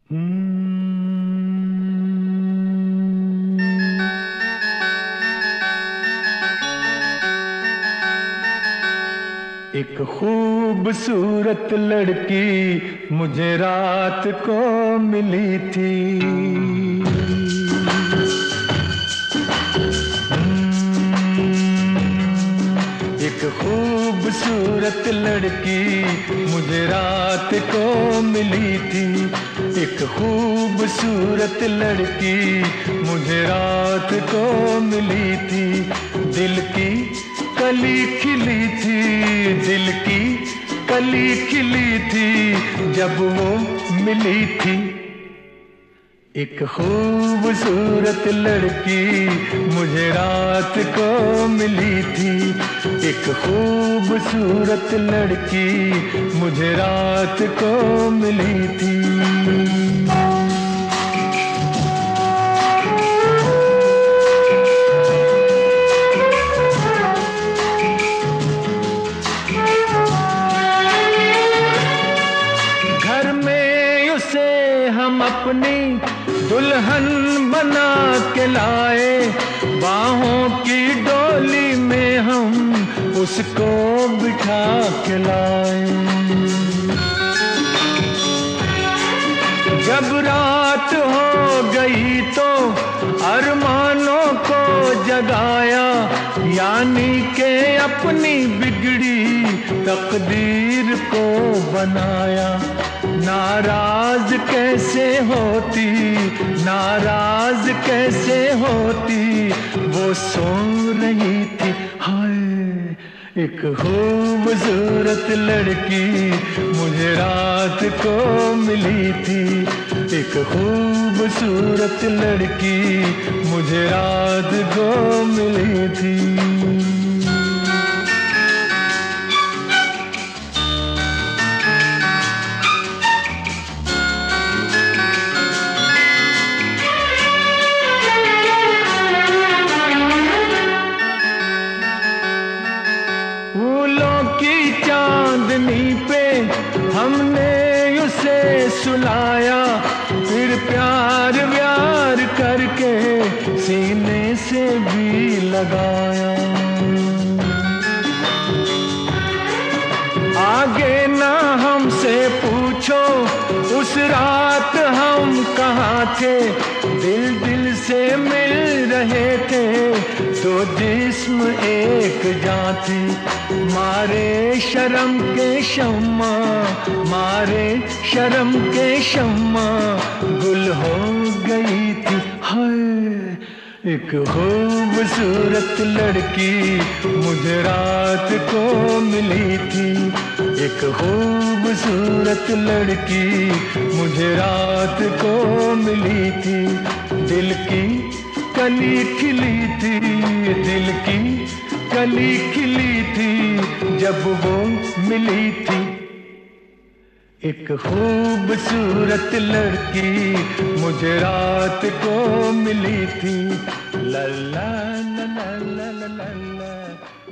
एक खूबसूरत लड़की मुझे रात को मिली थी। एक खूबसूरत लड़की मुझे रात को मिली थी। एक खूबसूरत लड़की मुझे रात को मिली थी। दिल की कली खिली थी, दिल की कली खिली थी जब वो मिली थी। एक खूबसूरत लड़की मुझे रात को मिली थी। एक खूबसूरत लड़की मुझे रात को मिली थी। हम अपनी दुल्हन बना के लाए, बाहों की डोली में हम उसको बिठा के लाए। जब रात हो गई तो अरमानों को जगाया, यानी के अपनी बिगड़ी तकदीर को बनाया। नाराज कैसे होती, नाराज कैसे होती, वो सो रही थी। हाय, एक खूबसूरत लड़की मुझे रात को मिली थी। एक खूबसूरत लड़की मुझे रात को मिली थी। चांदनी पे हमने उसे सुलाया, फिर प्यार व्यार करके सीने से भी लगाया। आगे ना हमसे पूछो उस रात हम कहाँ थे, दिल दिल से मिल रहे थे तो जिस्म एक जान थी। मारे शर्म के शम्मा, मारे शर्म के शम्मा गुल हो गई थी। हाय, एक खूबसूरत लड़की मुझे रात को मिली थी। एक खूबसूरत लड़की मुझे रात को मिली थी। दिल की कली खिली थी, दिल की कली खिली थी जब वो मिली थी। एक खूबसूरत लड़की मुझे रात को मिली थी। ला ला ला ला ला ला ला।